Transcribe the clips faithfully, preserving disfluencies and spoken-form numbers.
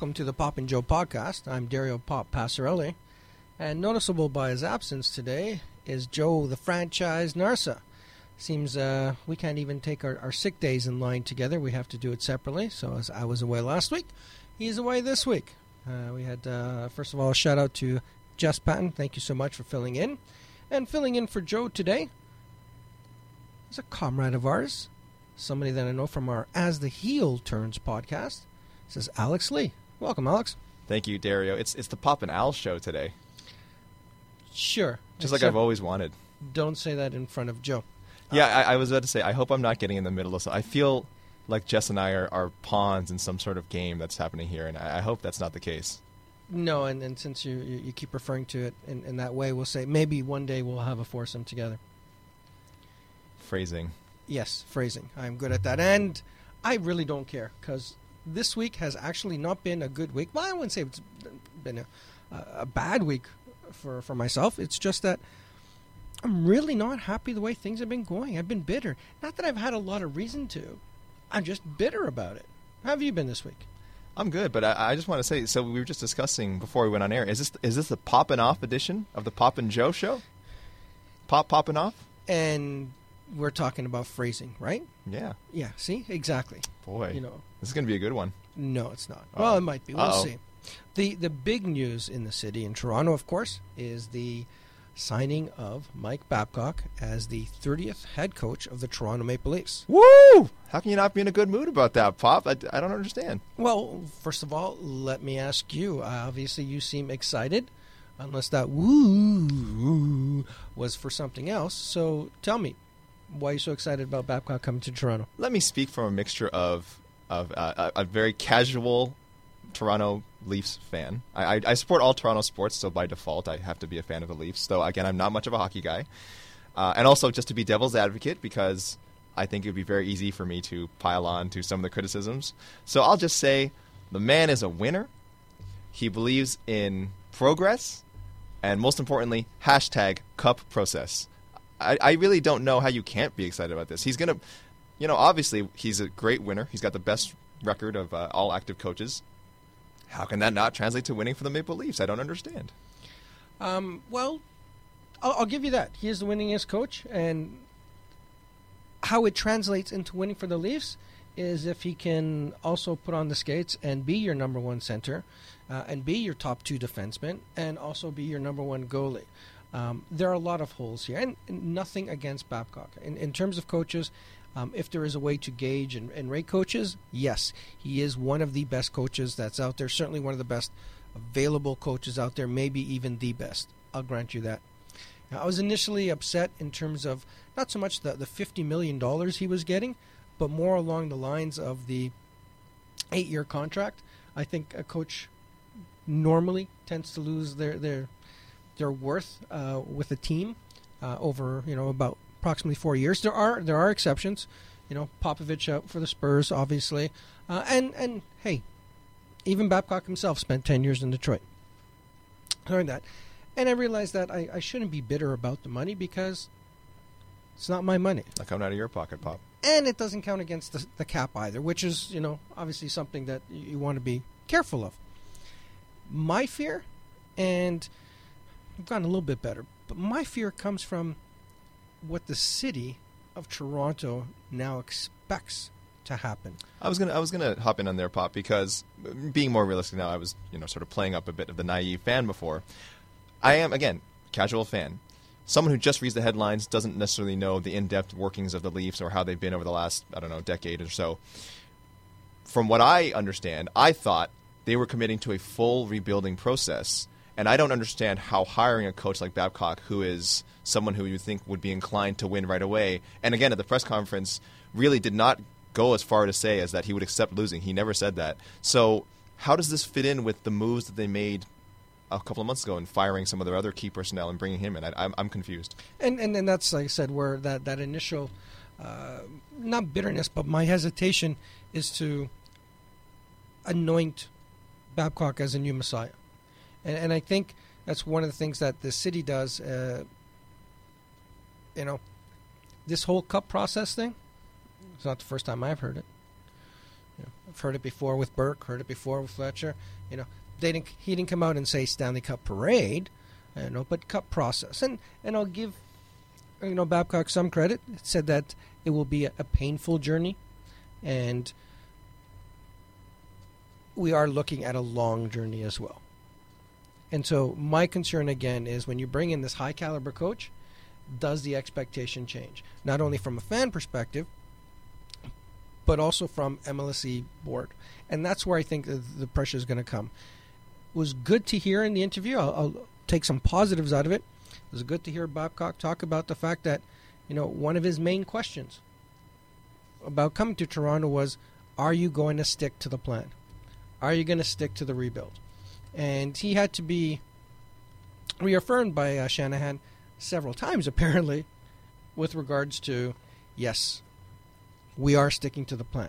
welcome to the Pop and Joe podcast. I'm Dario Pop Passarelli, and noticeable by his absence today is Joe the Franchise Narsa. Seems uh, we can't even take our, our sick days in line together. We have to do it separately. So as I was away last week, he's away this week. Uh, we had, uh, first of all, a shout out to Jess Patton. Thank you so much for filling in. And filling in for Joe today is a comrade of ours, somebody that I know from our As the Heel Turns podcast. This is Alex Lee. Welcome, Alex. Thank you, Dario. It's it's the Pop and Al show today. Sure. Just like I've always wanted. Don't say that in front of Joe. Yeah, I, I was about to say, I hope I'm not getting in the middle of something. I feel like Jess and I are, are pawns in some sort of game that's happening here, and I, I hope that's not the case. No, and, and since you, you you keep referring to it in, in that way, we'll say maybe one day we'll have a foursome together. Phrasing. Yes, phrasing. I'm good at that. And I really don't care, because this week has actually not been a good week. Well, I wouldn't say it's been a, a bad week for, for myself. It's just that I'm really not happy the way things have been going. I've been bitter. Not that I've had a lot of reason to. I'm just bitter about it. How have you been this week? I'm good, but I, I just want to say, so we were just discussing before we went on air, is this is this the Poppin' Off edition of the Pop and Joe show? Pop Poppin' Off? And we're talking about phrasing, right? Yeah. Yeah, see? Exactly. Boy, you know, this is going to be a good one. No, it's not. Uh-oh. Well, it might be. We'll Uh-oh. see. The The big news in the city, in Toronto, of course, is the signing of Mike Babcock as the thirtieth head coach of the Toronto Maple Leafs. Woo! How can you not be in a good mood about that, Pop? I, I don't understand. Well, first of all, let me ask you. Uh, obviously, you seem excited, unless that woo was for something else. So tell me, why are you so excited about Babcock coming to Toronto? Let me speak from a mixture of of uh, a, a very casual Toronto Leafs fan. I, I, I support all Toronto sports, so by default I have to be a fan of the Leafs. Though again, I'm not much of a hockey guy, uh, and also just to be devil's advocate, because I think it would be very easy for me to pile on to some of the criticisms. So I'll just say the man is a winner. He believes in progress, and most importantly, hashtag cup process. I, I really don't know how you can't be excited about this. He's gonna, you know, obviously he's a great winner. He's got the best record of uh, all active coaches. How can that not translate to winning for the Maple Leafs? I don't understand. Um, well, I'll, I'll give you that. He is the winningest coach, and how it translates into winning for the Leafs is if he can also put on the skates and be your number one center, uh, and be your top two defenseman, and also be your number one goalie. Um, there are a lot of holes here, and, and nothing against Babcock. In, in terms of coaches, um, if there is a way to gauge and, and rate coaches, yes, he is one of the best coaches that's out there, certainly one of the best available coaches out there, maybe even the best. I'll grant you that. Now, I was initially upset in terms of not so much the, the fifty million dollars he was getting, but more along the lines of the eight-year contract. I think a coach normally tends to lose their their their worth uh, with a team uh, over, you know, about approximately four years. There are there are exceptions, you know, Popovich out for the Spurs, obviously, uh, and and hey, even Babcock himself spent ten years in Detroit. I learned that, and I realized that I, I shouldn't be bitter about the money because it's not my money. Not coming out of your pocket, Pop. And it doesn't count against the, the cap either, which is, you know, obviously something that you, you want to be careful of. My fear, and I've gotten a little bit better, but my fear comes from what the city of Toronto now expects to happen. I was gonna I was gonna hop in on there, Pop, because being more realistic now, I was, you know, sort of playing up a bit of the naive fan before. I am, again, casual fan. Someone who just reads the headlines, doesn't necessarily know the in-depth workings of the Leafs or how they've been over the last, I don't know, decade or so. From what I understand, I thought they were committing to a full rebuilding process. And I don't understand how hiring a coach like Babcock, who is someone who you think would be inclined to win right away, and again, at the press conference, really did not go as far to say as that he would accept losing. He never said that. So how does this fit in with the moves that they made a couple of months ago and firing some of their other key personnel and bringing him in? I, I'm, I'm confused. And, and and that's, like I said, where that, that initial, uh, not bitterness, but my hesitation is to anoint Babcock as a new Messiah. And, and I think that's one of the things that the city does. Uh, you know, this whole cup process thing, it's not the first time I've heard it. You know, I've heard it before with Burke, heard it before with Fletcher. You know, they didn't. He didn't come out and say Stanley Cup parade, you know, but cup process. And and I'll give, you know, Babcock some credit. It said that it will be a, a painful journey, and we are looking at a long journey as well. And so my concern again is when you bring in this high caliber coach, does the expectation change? Not only from a fan perspective, but also from M L S C board. And that's where I think the, the pressure is going to come. It was good to hear in the interview. I'll, I'll take some positives out of it. It was good to hear Babcock talk about the fact that, you know, one of his main questions about coming to Toronto was, are you going to stick to the plan? Are you going to stick to the rebuild? And he had to be reaffirmed by uh, Shanahan several times, apparently, with regards to, yes, we are sticking to the plan.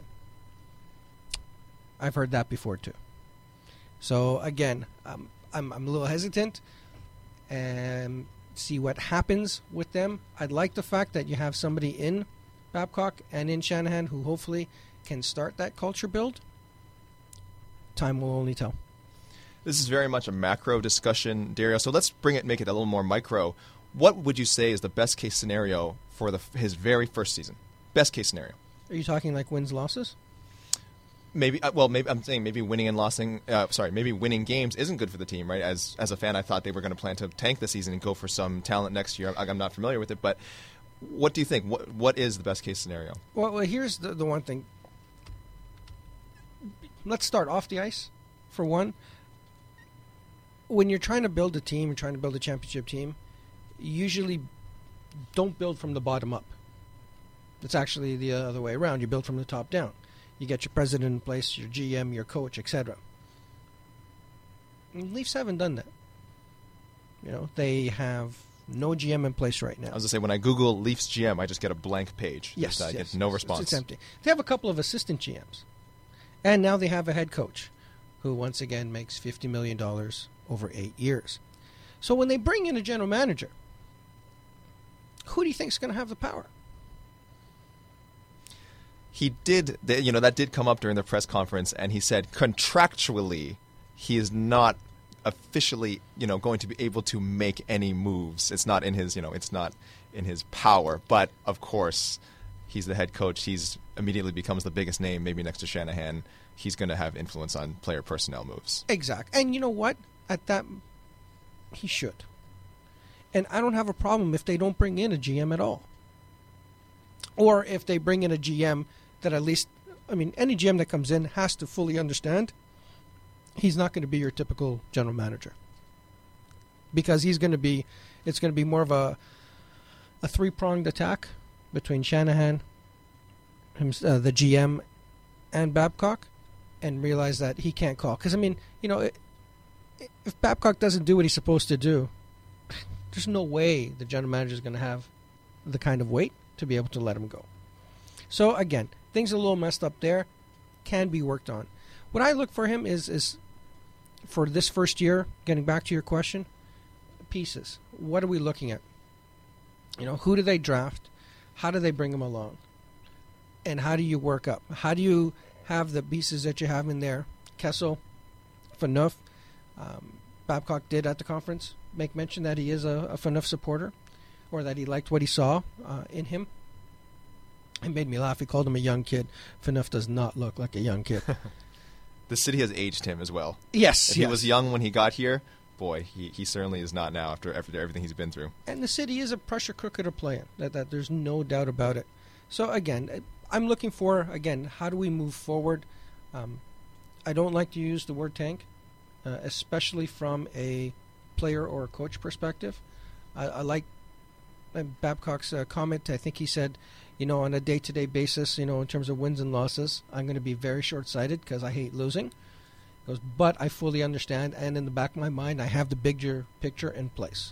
I've heard that before, too. So, again, um, I'm, I'm a little hesitant and see what happens with them. I'd like the fact that you have somebody in Babcock and in Shanahan who hopefully can start that culture build. Time will only tell. This is very much a macro discussion, Dario. So let's bring it, make it a little more micro. What would you say is the best case scenario for the his very first season? Best case scenario. Are you talking like wins, losses? Maybe. Uh, well, maybe I'm saying maybe winning and losing. Uh, sorry, maybe winning games isn't good for the team, right? As as a fan, I thought they were going to plan to tank the season and go for some talent next year. I, I'm not familiar with it, but what do you think? What what is the best case scenario? Well, well here's the the one thing. Let's start off the ice, for one. When you're trying to build a team, you're trying to build a championship team, you usually don't build from the bottom up. It's actually the other way around. You build from the top down. You get your president in place, your G M, your coach, et cetera. Leafs haven't done that. You know, they have no G M in place right now. I was going to say, when I Google Leafs G M, I just get a blank page. Yes, just, uh, yes. get no It's, response. it's empty. They have a couple of assistant G Ms. And now they have a head coach who, once again, makes fifty million dollars over eight years. So when they bring in a general manager, who do you think is going to have the power? He did, you know, that did come up during the press conference, and he said contractually he is not officially, you know, going to be able to make any moves. It's not in his, you know, it's not in his power. But of course, he's the head coach. He's immediately becomes the biggest name, maybe next to Shanahan. He's going to have influence on player personnel moves. Exactly. And you know what? At that, he should. And I don't have a problem if they don't bring in a G M at all. Or if they bring in a G M that at least, I mean, any G M that comes in has to fully understand he's not going to be your typical general manager. Because he's going to be, it's going to be more of a a three-pronged attack between Shanahan, him, uh, the G M, and Babcock, and realize that he can't call. Because, I mean, you know, it, if Babcock doesn't do what he's supposed to do, there's no way the general manager is going to have the kind of weight to be able to let him go. So, again, things are a little messed up there. Can be worked on. What I look for him is, is for this first year, getting back to your question, pieces. What are we looking at? You know, who do they draft? How do they bring them along? And how do you work up? How do you have the pieces that you have in there? Kessel, Phaneuf, um, Babcock did at the conference make mention that he is a, a Phaneuf supporter, or that he liked what he saw uh, in him. It made me laugh. He called him a young kid. Phaneuf does not look like a young kid. The city has aged him as well. Yes, if yes. he was young when he got here, boy, he, he certainly is not now after, after everything he's been through. And the city is a pressure cooker to play in. That, that there's no doubt about it. So again, I'm looking for, again, how do we move forward? Um, I don't like to use the word tank, uh, especially from a player or a coach perspective. I, I like uh, Babcock's uh, comment. I think he said, you know, on a day-to-day basis, you know, in terms of wins and losses, I'm going to be very short-sighted because I hate losing. He goes, but I fully understand, and in the back of my mind, I have the bigger picture in place.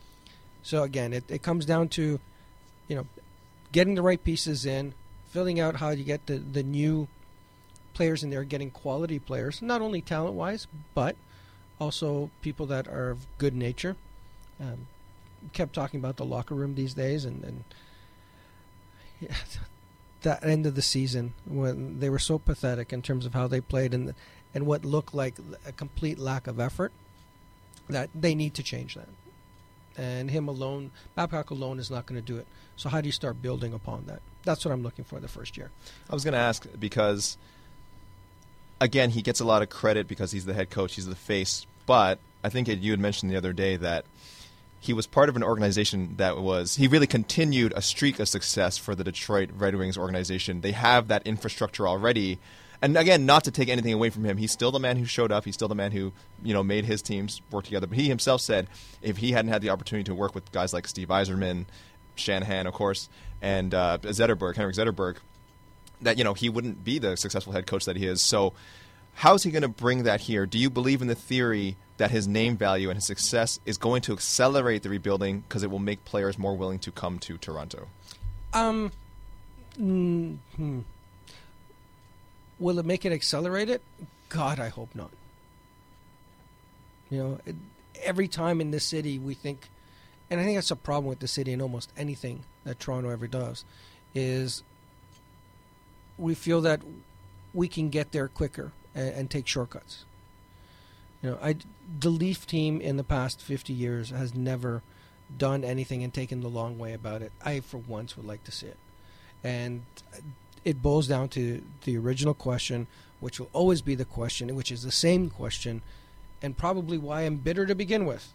So again, it, it comes down to, you know, getting the right pieces in, filling out how you get the, the new players in there, getting quality players, not only talent-wise, but also people that are of good nature. Um, kept talking about the locker room these days, and, and yeah, that end of the season when they were so pathetic in terms of how they played and and what looked like a complete lack of effort, that they need to change that. And him alone, Babcock alone is not going to do it. So how do you start building upon that? That's what I'm looking for the first year. I was going to ask because, again, he gets a lot of credit because he's the head coach, he's the face. But I think you had mentioned the other day that he was part of an organization that was, he really continued a streak of success for the Detroit Red Wings organization. They have that infrastructure already. And again, not to take anything away from him, he's still the man who showed up. He's still the man who, you know, made his teams work together. But he himself said if he hadn't had the opportunity to work with guys like Steve Yzerman, Shanahan, of course, and uh, Zetterberg, Henrik Zetterberg, that, you know, he wouldn't be the successful head coach that he is. So how is he going to bring that here? Do you believe in the theory that his name value and his success is going to accelerate the rebuilding because it will make players more willing to come to Toronto? Um, mm-hmm. Will it make it accelerate it? God, I hope not. You know, it, every time in this city we think, and I think that's a problem with the city and almost anything that Toronto ever does, is we feel that we can get there quicker and, and take shortcuts. You know, I, the Leaf team in the past fifty years has never done anything and taken the long way about it. I, for once, would like to see it. And it boils down to the original question, which will always be the question, which is the same question, and probably why I'm bitter to begin with.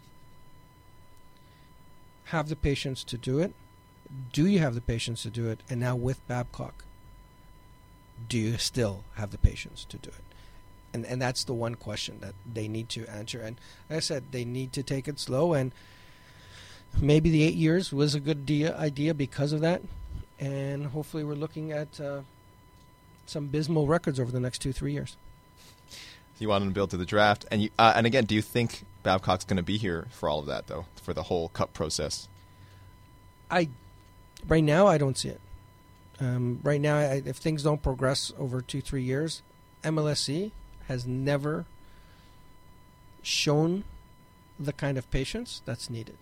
Have the patience to do it? Do you have the patience to do it? And now with Babcock, do you still have the patience to do it? And and that's the one question that they need to answer. And like I said, they need to take it slow, and maybe the eight years was a good idea, idea because of that. And hopefully we're looking at uh, some abysmal records over the next two, three years. You want him to build to the draft. And you, uh, and again, do you think Babcock's going to be here for all of that, though, for the whole cup process? I, right now, I don't see it. Um, right now, I, if things don't progress over two, three years, M L S C has never shown the kind of patience that's needed.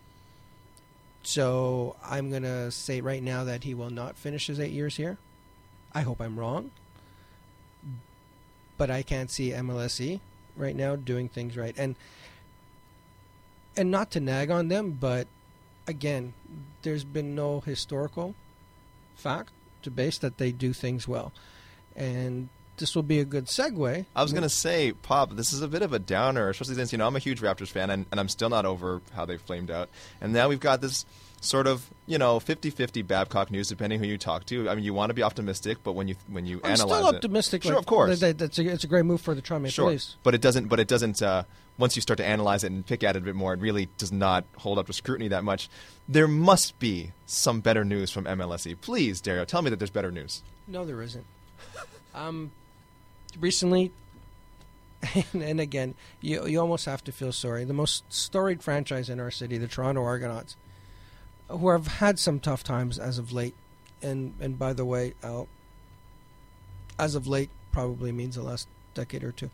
So I'm going to say right now that he will not finish his eight years here. I hope I'm wrong. But I can't see M L S E right now doing things right. And and not to nag on them, but again, there's been no historical fact to base that they do things well. And this will be a good segue. I was going to say, Pop, this is a bit of a downer, especially since, you know, I'm a huge Raptors fan, and, and I'm still not over how they flamed out. And now we've got this sort of, you know, fifty-fifty Babcock news, depending who you talk to. I mean, you want to be optimistic, but when you when you I'm analyze still it, optimistic. sure, like, of course, that, that's a, it's a great move for the Toronto Maple sure. Leafs. But it doesn't. But it doesn't. Uh, once you start to analyze it and pick at it a bit more, it really does not hold up to scrutiny that much. There must be some better news from M L S E. Please, Dario, tell me that there's better news. No, there isn't. um, recently, and, and again, you you almost have to feel sorry. The most storied franchise in our city, the Toronto Argonauts, who have had some tough times as of late, and and by the way, uh, as of late probably means the last decade or two.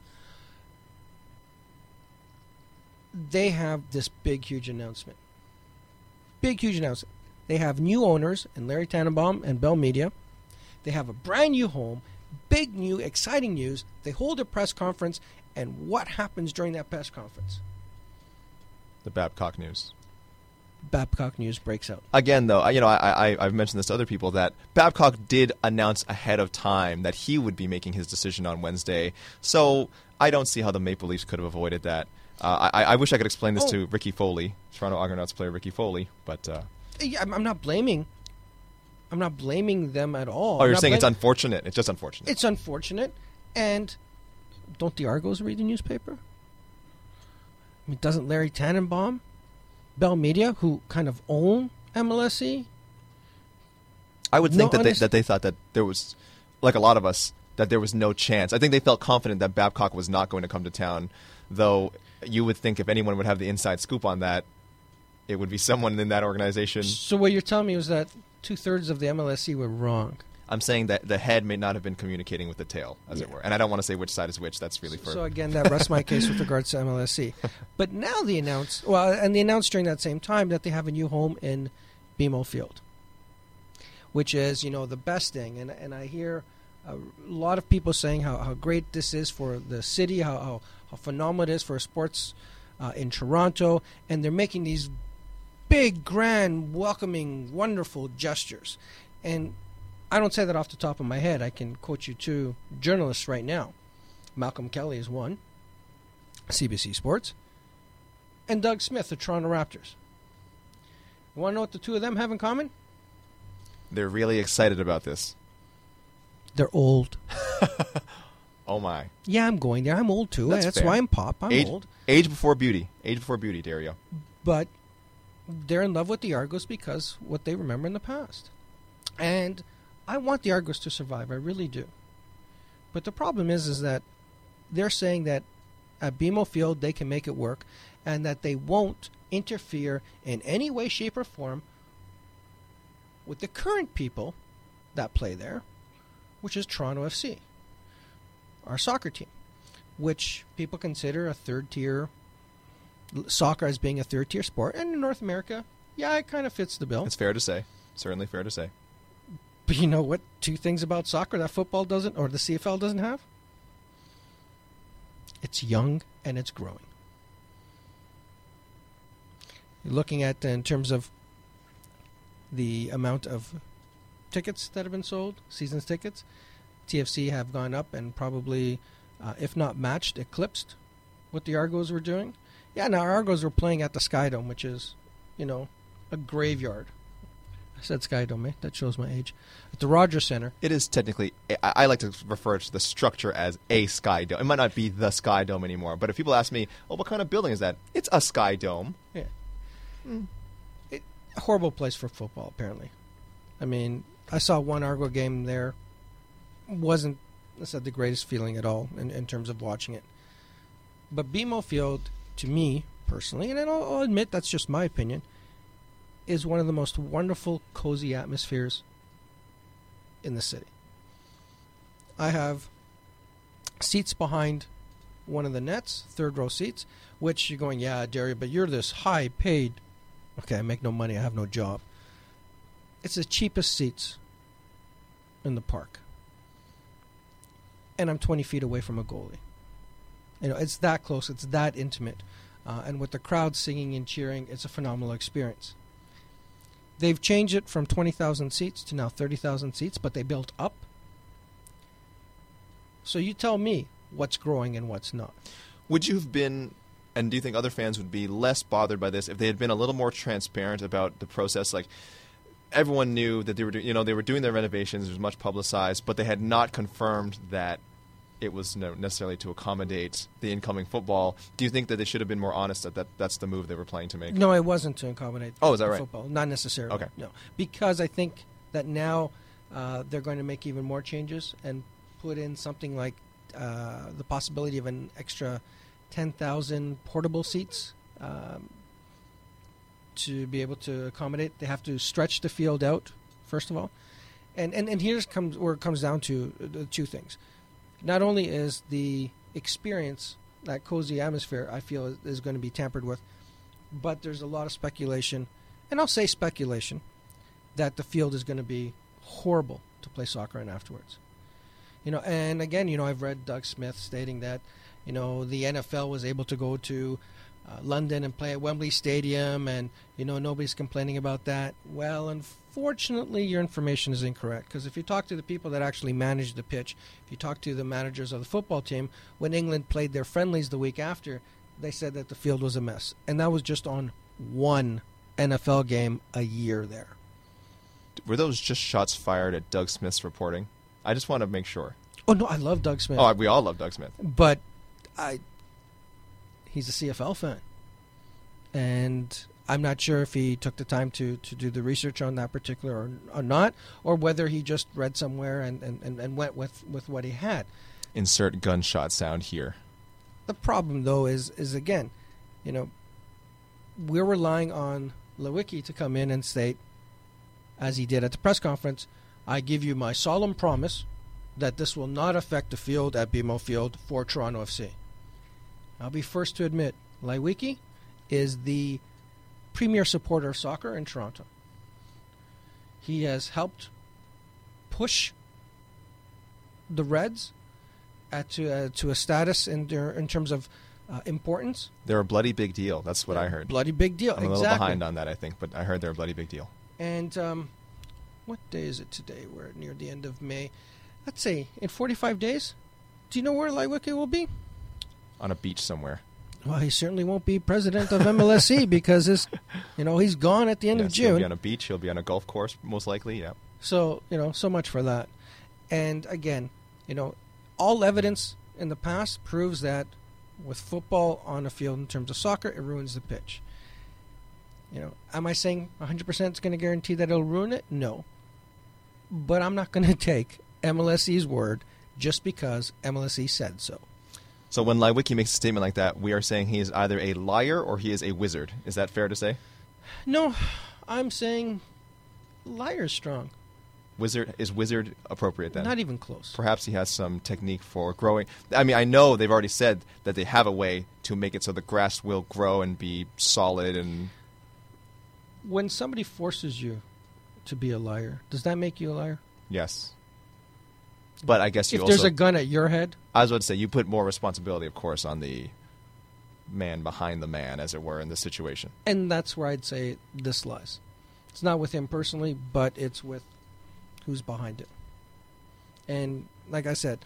They have this big, huge announcement. Big, huge announcement. They have new owners in Larry Tannenbaum and Bell Media. They have a brand new home, big new, exciting news. They hold a press conference, and what happens during that press conference? The Babcock news. Babcock news breaks out. Again, though, you know, I, I, I've mentioned this to other people that Babcock did announce ahead of time that he would be making his decision on Wednesday. So I don't see how the Maple Leafs could have avoided that. Uh, I, I wish I could explain this oh. to Ricky Foley, Toronto Argonauts player Ricky Foley, but uh, yeah, I'm not blaming. I'm not blaming them at all. Oh, you're I'm saying blam- it's unfortunate? It's just unfortunate. It's unfortunate, and don't the Argos read the newspaper? I mean, doesn't Larry Tannenbaum, Bell Media, who kind of own M L S E? I would think no that they, underst- that they thought that there was, like a lot of us, that there was no chance. I think they felt confident that Babcock was not going to come to town, though you would think if anyone would have the inside scoop on that, it would be someone in that organization. So what you're telling me is that two-thirds of the M L S E were wrong. I'm saying that the head may not have been communicating with the tail, as yeah. it were. And I don't want to say which side is which. That's really for... So again, that rests my case with regards to M L S E. But now they announced, well, and they announced during that same time that they have a new home in B M O Field. which is, you know, the best thing. And and I hear a lot of people saying how, how great this is for the city, how how, how phenomenal it is for sports uh, in Toronto, and they're making these big, grand, welcoming, wonderful gestures. And I don't say that off the top of my head. I can quote you two journalists right now. Malcolm Kelly is one, C B C Sports, and Doug Smith, the Toronto Raptors. You want to know what the two of them have in common? They're really excited about this. They're old. Oh, my. Yeah, I'm going there. I'm old, too. That's That's fair. why I'm pop. I'm age, old. Age before beauty. Age before beauty, Dario. But they're in love with the Argos because what they remember in the past. And I want the Argos to survive. I really do. But the problem is, is that they're saying that at B M O Field they can make it work and that they won't interfere in any way, shape, or form with the current people that play there, which is Toronto F C, our soccer team, which people consider a third-tier soccer as being a third-tier sport. And in North America, yeah, it kind of fits the bill. It's fair to say. Certainly fair to say. But you know what? Two things about soccer that football doesn't, or the C F L doesn't have? It's young and it's growing. You're looking at, uh, in terms of the amount of tickets that have been sold, seasons tickets, T F C have gone up and probably, uh, if not matched, eclipsed what the Argos were doing. Yeah, now Argos were playing at the Skydome, which is, you know, a graveyard. I said Skydome, eh? That shows my age. At the Rogers Center. It is technically, I, I like to refer to the structure as a Sky Dome. It might not be the Sky Dome anymore, but if people ask me, oh, what kind of building is that? It's a Sky Dome. Yeah. Mm. It, a horrible place for football, apparently. I mean, I saw one Argo game there. Wasn't, I said, the greatest feeling at all in, in terms of watching it. But B M O Field, to me, personally, and I'll, I'll admit that's just my opinion, is one of the most wonderful, cozy atmospheres in the city. I have seats behind one of the nets, third row seats, which you're going, yeah, Dario, but you're this high-paid. Okay, I make no money. I have no job. It's the cheapest seats in the park. And I'm twenty feet away from a goalie. You know, it's that close. It's that intimate. Uh, and with the crowd singing and cheering, it's a phenomenal experience. They've changed it from twenty thousand seats to now thirty thousand seats, but they built up. So you tell me what's growing and what's not. Would you have been, and do you think other fans would be less bothered by this if they had been a little more transparent about the process? Like, everyone knew that they were, do, you know, they were doing their renovations. It was much publicized, but they had not confirmed that it was no, necessarily to accommodate the incoming football. Do you think that they should have been more honest that, that that's the move they were planning to make? No, it wasn't to accommodate oh, is that right? football. Not necessarily. Okay. No, because I think that now uh, they're going to make even more changes and put in something like uh, the possibility of an extra ten thousand portable seats um, to be able to accommodate. They have to stretch the field out, first of all. And, and, and here's comes where it comes down to uh, two things. Not only is the experience, that cozy atmosphere, I feel is, is going to be tampered with, but there's a lot of speculation, and I'll say speculation, that the field is going to be horrible to play soccer in afterwards. You know, and again, you know, I've read Doug Smith stating that, you know, the N F L was able to go to uh, London and play at Wembley Stadium, and, you know, nobody's complaining about that. Well, unfortunately, your information is incorrect, because if you talk to the people that actually manage the pitch, if you talk to the managers of the football team, when England played their friendlies the week after, they said that the field was a mess. And that was just on one N F L game a year there. Were those just shots fired at Doug Smith's reporting? I just want to make sure. Oh, no, I love Doug Smith. Oh, we all love Doug Smith. But I, he's a C F L fan. And I'm not sure if he took the time to, to do the research on that particular or, or not, or whether he just read somewhere and, and, and went with, with what he had. Insert gunshot sound here. The problem, though, is, is again, you know, we're relying on Lewicki to come in and state, as he did at the press conference, I give you my solemn promise that this will not affect the field at B M O Field for Toronto F C. I'll be first to admit, Lewicki is the premier supporter of soccer in Toronto. He has helped push the Reds at to uh, to a status in their, in terms of uh, importance. They're a bloody big deal. That's what I heard. Bloody big deal. I'm a exactly. little behind on that, I think, but I heard they're a bloody big deal. And um, what day is it today? We're near the end of May. Let's say in forty-five days. Do you know where Leiweke will be? On a beach somewhere. Well, he certainly won't be president of M L S C because his, you know, he's gone at the end yes, of June. He'll be on a beach. He'll be on a golf course, most likely. Yeah. So you know, so much for that. And again, you know, all evidence in the past proves that with football on a field in terms of soccer, it ruins the pitch. You know, am I saying one hundred percent it's going to guarantee that it'll ruin it? No. But I'm not going to take M L S C's word just because M L S C said so. So when Leiweke makes a statement like that, we are saying he is either a liar or he is a wizard. Is that fair to say? No, I'm saying liar's strong. Wizard is wizard appropriate then? Not even close. Perhaps he has some technique for growing. I mean, I know they've already said that they have a way to make it so the grass will grow and be solid. And when somebody forces you to be a liar, does that make you a liar? Yes. But I guess you if also... there's a gun at your head? I was about to say, you put more responsibility, of course, on the man behind the man, as it were, in this situation. And that's where I'd say this lies. It's not with him personally, but it's with who's behind it. And like I said,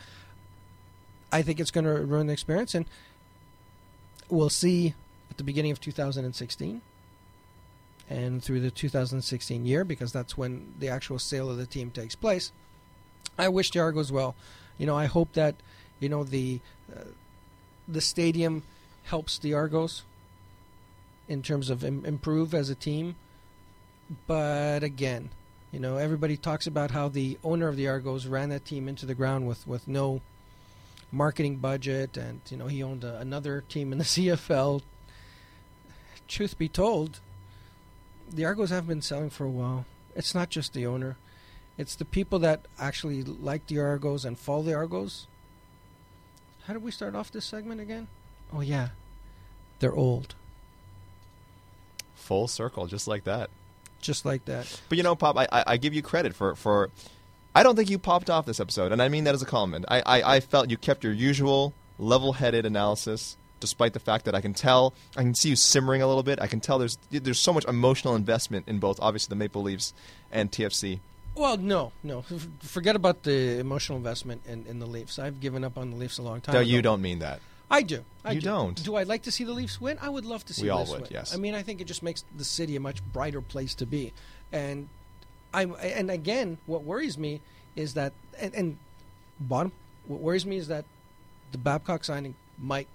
I think it's going to ruin the experience. And we'll see at the beginning of two thousand sixteen and through the two thousand sixteen year, because that's when the actual sale of the team takes place. I wish the Argos well. You know, I hope that, you know, the uh, the stadium helps the Argos in terms of im- improve as a team. But again, you know, everybody talks about how the owner of the Argos ran that team into the ground with, with no marketing budget, and, you know, he owned a, another team in the C F L. Truth be told, the Argos have been selling for a while. It's not just the owner. It's the people that actually like the Argos and follow the Argos. How did we start off this segment again? Oh, yeah. They're old. Full circle, just like that. Just like that. But, you know, Pop, I, I, I give you credit for, for... I don't think you popped off this episode, and I mean that as a compliment. I, I, I felt you kept your usual level-headed analysis, despite the fact that I can tell, I can see you simmering a little bit. I can tell there's there's so much emotional investment in both, obviously, the Maple Leafs and T F C. Well, no, no. F- forget about the emotional investment in, in the Leafs. I've given up on the Leafs a long time No, ago. you don't mean that. I do. I you do. don't. Do I like to see the Leafs win? I would love to see we the all Leafs would, win. yes. I mean, I think it just makes the city a much brighter place to be. And I'm, and again, what worries me is that, and, and bottom, what worries me is that the Babcock signing might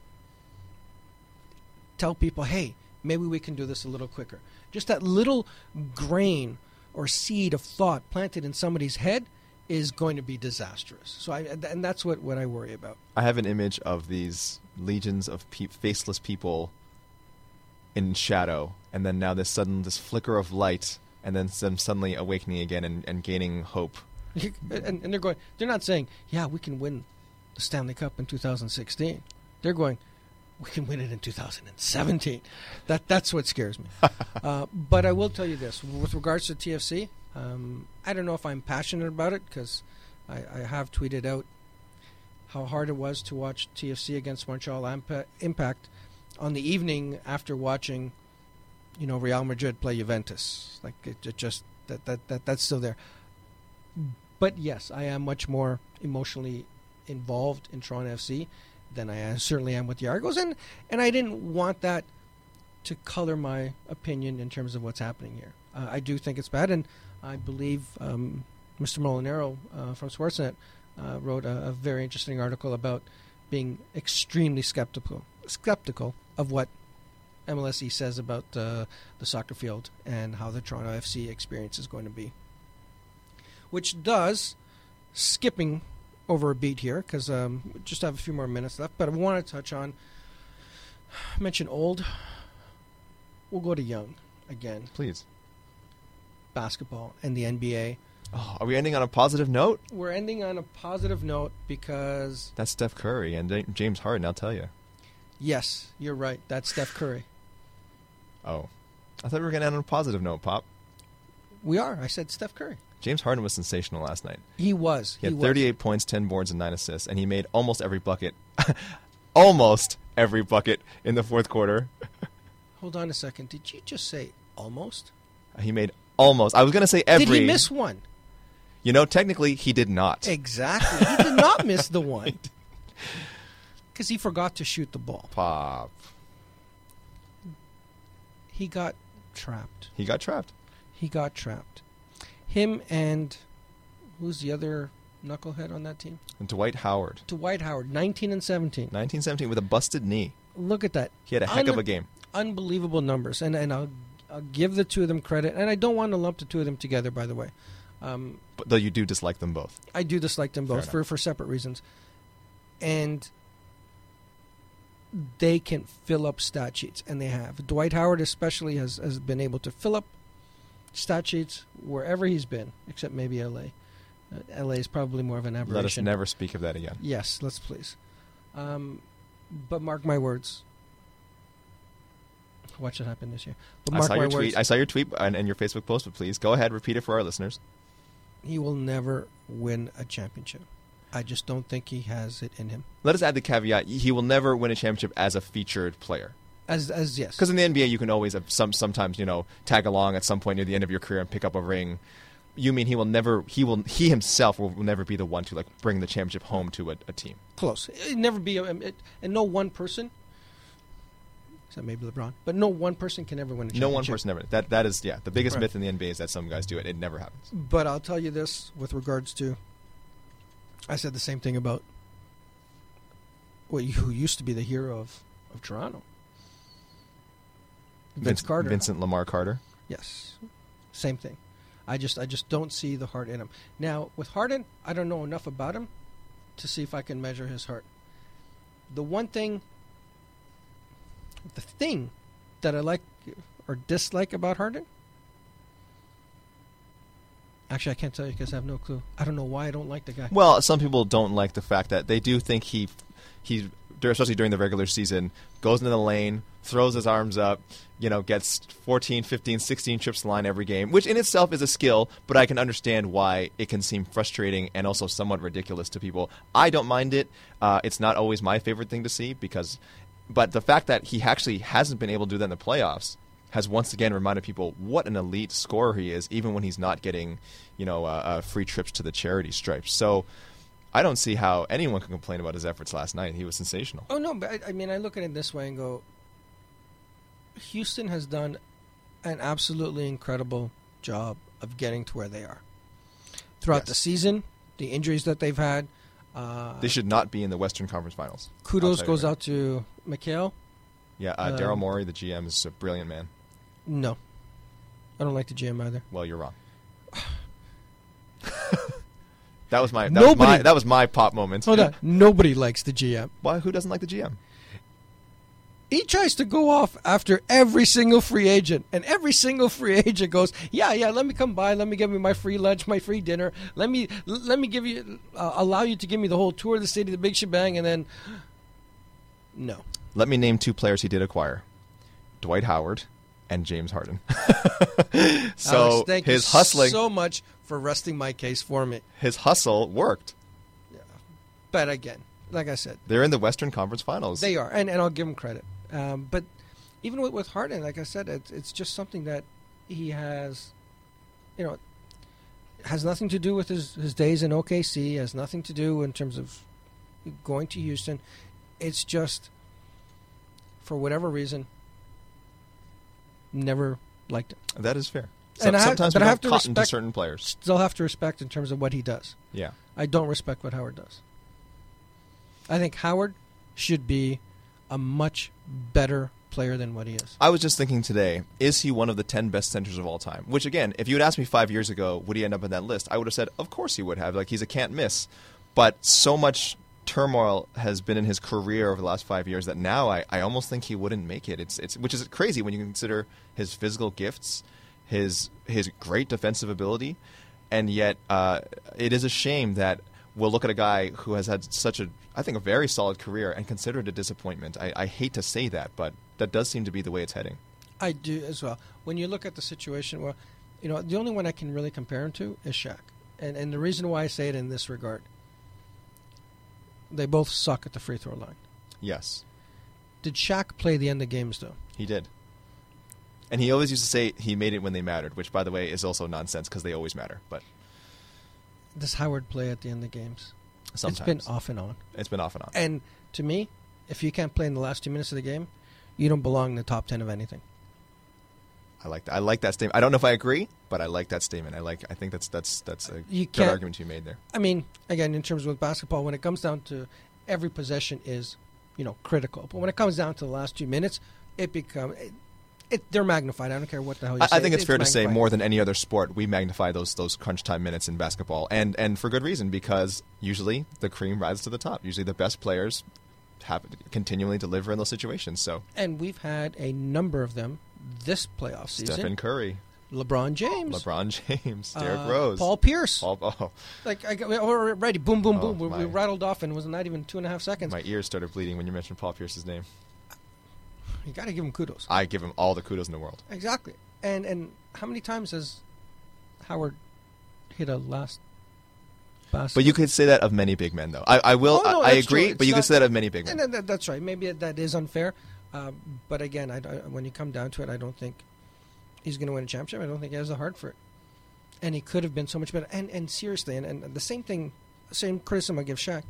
tell people, hey, maybe we can do this a little quicker. Just that little grain or seed of thought planted in somebody's head is going to be disastrous. So, I, and that's what, what I worry about. I have an image of these legions of pe- faceless people in shadow, and then now this sudden this flicker of light, and then them suddenly awakening again and, and gaining hope. and, and they're going. They're not saying, "Yeah, we can win the Stanley Cup in two thousand sixteen." They're going, "We can win it in two thousand seventeen." That that's what scares me. uh, but I will tell you this: with regards to T F C, um, I don't know if I'm passionate about it because I, I have tweeted out how hard it was to watch T F C against Montreal Impa- Impact on the evening after watching, you know, Real Madrid play Juventus. Like it, it just that, that that that's still there. But yes, I am much more emotionally involved in Toronto F C than I certainly am with the Argos, and and I didn't want that to color my opinion in terms of what's happening here. Uh, I do think it's bad, and I believe um, Mister Molinaro uh, from Sportsnet uh, wrote a, a very interesting article about being extremely skeptical skeptical of what M L S C says about uh, the soccer field and how the Toronto F C experience is going to be. Which does, skipping over a beat here, because um, we just have a few more minutes left, but I want to touch on, I mentioned old, we'll go to young again. Please. Basketball and the N B A. Oh, are we ending on a positive note? We're ending on a positive note because... That's Steph Curry and James Harden, I'll tell you. Yes, you're right. That's Steph Curry. Oh. I thought we were going to end on a positive note, Pop. We are. I said Steph Curry. James Harden was sensational last night. He was. He had he thirty-eight was. points, ten boards, and nine assists, and he made almost every bucket. almost every bucket in the fourth quarter. Hold on a second. Did you just say almost? He made almost. I was going to say every. Did he miss one? You know, technically, he did not. Exactly. He did not miss the one. Because he forgot to shoot the ball. Pop. He got trapped. He got trapped. He got trapped. Him and who's the other knucklehead on that team? And Dwight Howard. Dwight Howard, nineteen and seventeen. nineteen seventeen with a busted knee. Look at that. He had a heck Un- of a game. Unbelievable numbers. And and I'll, I'll give the two of them credit. And I don't want to lump the two of them together, by the way. Um, But though you do dislike them both. I do dislike them both Fair for, enough. for separate reasons. And they can fill up stat sheets, and they have. Dwight Howard especially has, has been able to fill up stat sheets wherever he's been, except maybe L A. Uh, L A is probably more of an aberration. Let us never speak of that again. Yes, let's please. Um, but mark my words. What should happen this year? But I mark saw my your words. tweet. I saw your tweet and, and your Facebook post, but please go ahead, repeat it for our listeners. He will never win a championship. I just don't think he has it in him. Let us add the caveat: he will never win a championship as a featured player. As as yes, Because in the N B A, you can always have some sometimes you know tag along at some point near the end of your career and pick up a ring. You mean he will never? He will. He himself will, will never be the one to like bring the championship home to a, a team. close. It never be, a, it, and no one person, except maybe LeBron, but no one person can ever win a championship. No one person ever. That that is yeah. The biggest Right. myth in the N B A is that some guys do it. It never happens. But I'll tell you this with regards to, I said the same thing about what you, who used to be the hero of, of Toronto. Vince Vincent, Carter. Vincent Lamar Carter. Yes, same thing. I just I just don't see the heart in him. Now with Harden, I don't know enough about him to see if I can measure his heart. The one thing, the thing that I like or dislike about Harden, actually I can't tell you because I have no clue. I don't know why I don't like the guy. Well, some people don't like the fact that they do think he, he, especially during the regular season, goes into the lane, throws his arms up, you know, gets fourteen, fifteen, sixteen trips to the line every game, which in itself is a skill, but I can understand why it can seem frustrating and also somewhat ridiculous to people. I don't mind it. Uh, it's not always my favorite thing to see because, but the fact that he actually hasn't been able to do that in the playoffs has once again reminded people what an elite scorer he is, even when he's not getting, you know, uh, uh, free trips to the charity stripes. So I don't see how anyone can complain about his efforts last night. He was sensational. Oh no, but I, I mean I look at it this way and go, Houston has done an absolutely incredible job of getting to where they are. Throughout Yes. the season, the injuries that they've had. Uh, They should not be in the Western Conference Finals. kudos I'll tell you goes that. out to Mikhail. Yeah, uh, um, Daryl Morey, the G M, is a brilliant man. No. I don't like the G M either. Well, you're wrong. that was my that was Nobody- my that was my pop moment. Hold on. Nobody likes the G M. Why? Who doesn't like the G M? He tries to go off after every single free agent, and every single free agent goes, "Yeah, yeah, let me come by, let me give me my free lunch, my free dinner, let me let me give you, uh, allow you to give me the whole tour of the city, the big shebang," and then, no. Let me name two players he did acquire: Dwight Howard and James Harden. so Alex, thank his you hustling, so much for resting my case for me. his hustle worked. But again, like I said, They're in the Western Conference Finals. they are, and, and I'll give him credit. Um, but even with, with Harden, like I said, it's, it's just something that he has, you know, has nothing to do with his, his days in O K C, has nothing to do in terms of going to Houston. It's just, for whatever reason, never liked him. That is fair. And I have- sometimes but we I don't have to cotton to respect- certain players. Still have to respect in terms of what he does. Yeah. I don't respect what Howard does. I think Howard should be a much better player than what he is. I was just thinking today, is he one of the ten best centers of all time? Which, again, if you had asked me five years ago, would he end up in that list? I would have said, of course he would have. Like, he's a can't miss. But so much turmoil has been in his career over the last five years that now I, I almost think he wouldn't make it. It's it's which is crazy when you consider his physical gifts, his his great defensive ability, and yet uh, it is a shame that we'll look at a guy who has had such a, I think, a very solid career and consider it a disappointment. I, I hate to say that, but that does seem to be the way it's heading. I do as well. When you look at the situation, well, You know, the only one I can really compare him to is Shaq. And and the reason why I say it in this regard, they both suck at the free throw line. Yes. Did Shaq play the end of games, though? He did. And he always used to say he made it when they mattered, which, by the way, is also nonsense because they always matter. But does Howard play at the end of games? Sometimes. It's been off and on. It's been off and on. And to me, if you can't play in the last two minutes of the game, you don't belong in the top ten of anything. I like that. I like that statement. I don't know if I agree, but I like that statement. I like. I think that's that's that's a you good can't, argument you made there. I mean, again, in terms of basketball, when it comes down to every possession is, you know, critical. But when it comes down to the last two minutes, it becomes it, it, they're magnified. I don't care what the hell you I, say. I think it's, it's fair to say magnified. more than any other sport, we magnify those those crunch time minutes in basketball, and and for good reason, because usually the cream rises to the top. Usually the best players have continually deliver in those situations. So and we've had a number of them this playoff season. Stephen Curry, LeBron James, LeBron James, Derrick uh, Rose, Paul Pierce. Paul, oh, Like I, we're ready, boom, boom, Oh, boom. We, we my. rattled off, and it was not even two and a half seconds. my ears started bleeding when you mentioned Paul Pierce's name. You got to give him kudos. I give him all the kudos in the world. Exactly. And and how many times has Howard hit a last basket? But you could say that of many big men, though. I, I will. Oh, no, I, I that's agree. true. But It's you not- could say that of many big men. And that, that's right. Maybe that is unfair. Uh, but again, I, I, when you come down to it, I don't think he's going to win a championship. I don't think he has the heart for it. And he could have been so much better. And and seriously, and, and the same thing, same criticism I give Shaq.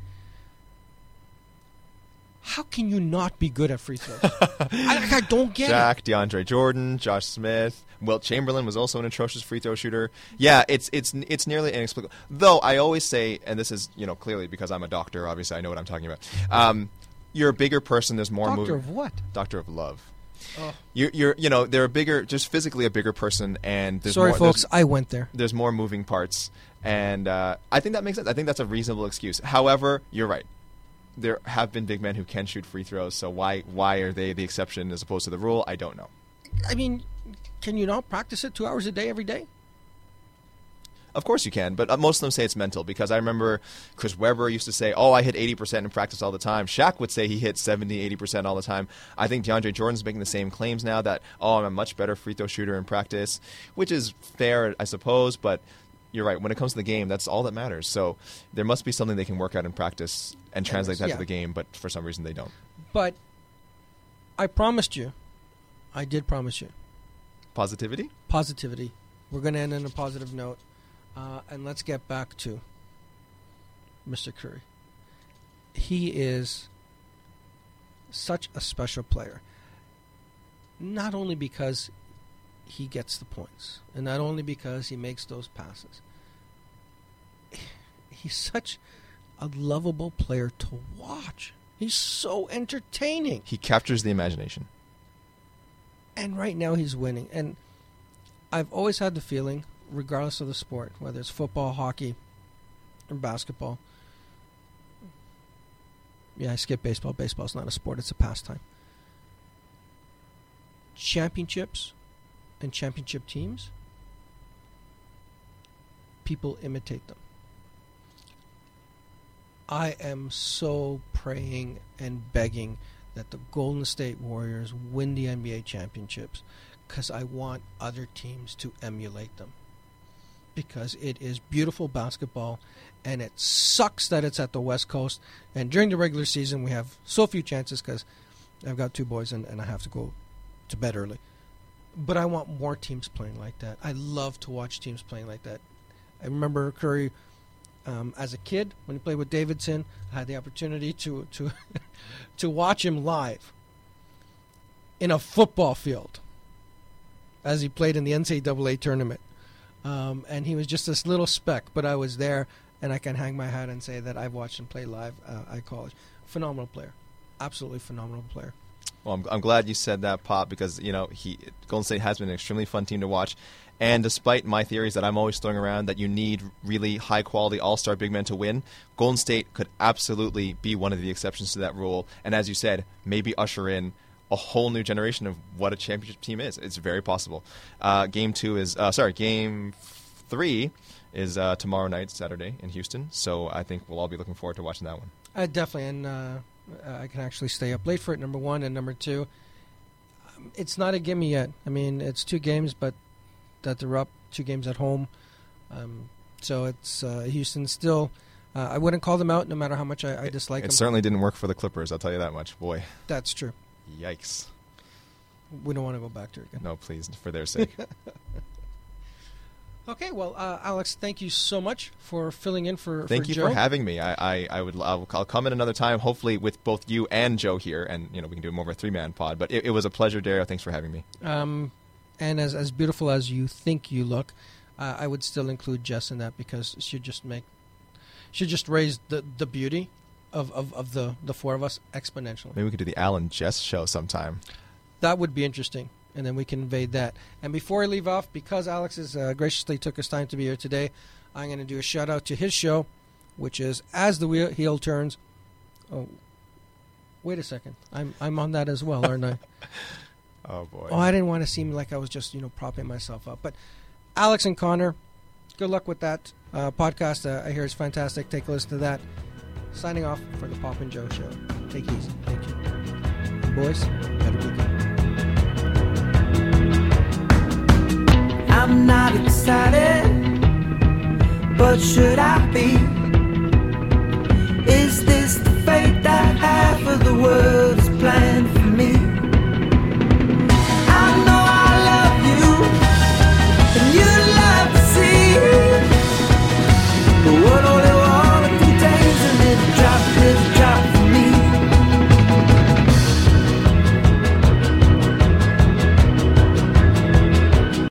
How can you not be good at free throws? I, I don't get Shaq, it. DeAndre Jordan, Josh Smith, Wilt Chamberlain was also an atrocious free throw shooter. Yeah, it's it's it's nearly inexplicable. Though I always say, and this is you know clearly because I'm a doctor, obviously I know what I'm talking about. Um, you're a bigger person. There's more Doctor moving. of what? Doctor of love. Oh. You're, you're you know they're a bigger, just physically a bigger person, and there's Sorry, more, folks, there's- I went there. there's more moving parts, and uh, I think that makes sense. I think that's a reasonable excuse. However, you're right. There have been big men who can shoot free throws, so why why are they the exception as opposed to the rule? I don't know. I mean, can you not practice it two hours a day every day? Of course you can, but uh, most of them say it's mental, because I remember Chris Webber used to say, oh, I hit eighty percent in practice all the time. Shaq would say he hit seventy, eighty percent all the time. I think DeAndre Jordan's making the same claims now that, oh, I'm a much better free throw shooter in practice, which is fair, I suppose, but you're right. When it comes to the game, that's all that matters. So there must be something they can work out in practice and translate that yeah. to the game, but for some reason they don't. But I promised you, I did promise you, Positivity? positivity. We're going to end on a positive note. Uh, and let's get back to Mister Curry. He is such a special player. Not only because he gets the points, and not only because he makes those passes. He's such a lovable player to watch. He's so entertaining. He captures the imagination. And right now he's winning. And I've always had the feeling, regardless of the sport, whether it's football, hockey, or basketball. Yeah, I skip baseball. Baseball's not a sport, it's a pastime. Championships and championship teams, people imitate them. I am so praying and begging that the Golden State Warriors win the N B A championships, because I want other teams to emulate them. Because it is beautiful basketball, and it sucks that it's at the West Coast. And during the regular season, we have so few chances because I've got two boys and, and I have to go to bed early. But I want more teams playing like that. I love to watch teams playing like that. I remember Curry um, as a kid when he played with Davidson. I had the opportunity to to to watch him live in a football field as he played in the N C double A tournament. Um, and he was just this little speck, but I was there, and I can hang my hat and say that I've watched him play live uh, at college. Phenomenal player. Absolutely phenomenal player. Well, I'm, I'm glad you said that, Pop, because you know he Golden State has been an extremely fun team to watch. And despite my theories that I'm always throwing around that you need really high-quality all-star big men to win, Golden State could absolutely be one of the exceptions to that rule. And as you said, maybe usher in a whole new generation of what a championship team is. It's very possible. Uh, game two is uh, sorry, game three is uh, tomorrow night, Saturday in Houston. So I think we'll all be looking forward to watching that one. Uh, definitely, and uh, I can actually stay up late for it. Number one, and number two, um, it's not a gimme yet. I mean, it's two games, but that they're up two games at home. Um, so it's uh, Houston still. Uh, I wouldn't call them out, no matter how much I, I dislike it, it them. It certainly didn't work for the Clippers. I'll tell you that much. Boy, that's true. Yikes. We don't want to go back to it again. No, please, for their sake. Okay, well, uh, Alex, thank you so much for filling in for, thank for you Joe. for having me. I, I, I would I'll, I'll come in another time, hopefully with both you and Joe here, and you know we can do more of a three man pod. But it, it was a pleasure, Dario. Thanks for having me. Um, and as as beautiful as you think you look, uh, I would still include Jess in that, because she just make she just raised the, the beauty of, of, of the, the four of us exponentially. Maybe we could do the Alan Jess show sometime. That would be interesting. And then we can invade that. And before I leave off, because Alex has uh, graciously took his time to be here today, I'm going to do a shout out to his show, which is As the Wheel Heel Turns. Oh, wait a second. I'm I'm on that as well, aren't I? Oh boy. Oh, I didn't want to seem like I was just you know propping myself up. But Alex and Connor, good luck with that uh, podcast. Uh, I hear it's fantastic. Take a listen to that. Signing off for the Pop and Joe Show. Take it easy. Thank you. And boys, better be good. I'm not excited, but should I be?